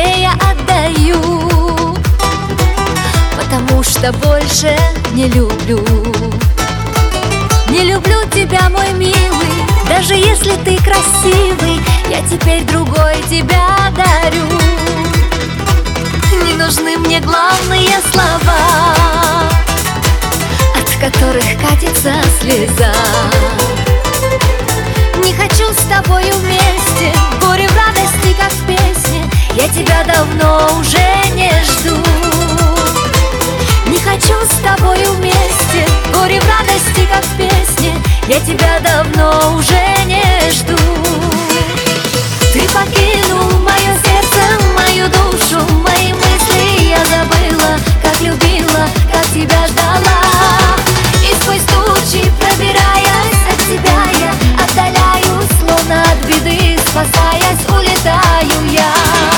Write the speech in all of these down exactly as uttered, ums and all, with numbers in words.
тебе я отдаю, потому что больше не люблю. Не люблю тебя, мой милый, даже если ты красивый, я теперь другой тебя дарю. Не нужны мне главные слова, от которых катится слеза. Не хочу с тобою вместе, в горе, в радости, как в песне, я тебя давно уже не жду. Не хочу с тобою вместе, в горе, в радости, как в песне, я тебя давно уже не жду. Ты покинул мое сердце, мою душу, мои мысли я забыла, как любила, как тебя ждала. И сквозь тучи, пробираясь от тебя, я отдаляюсь, словно от беды, спасаясь, улетаю я.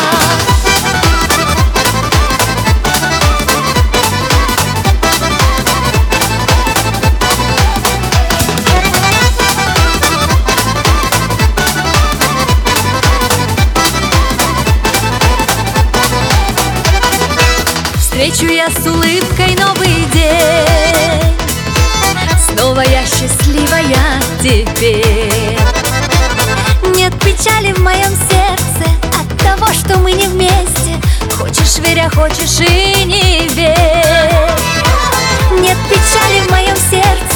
Встречу я с улыбкой новый день, снова я счастливая теперь. Нет печали в моем сердце от того, что мы не вместе. Хочешь верь, а хочешь и не верь. Нет печали в моем сердце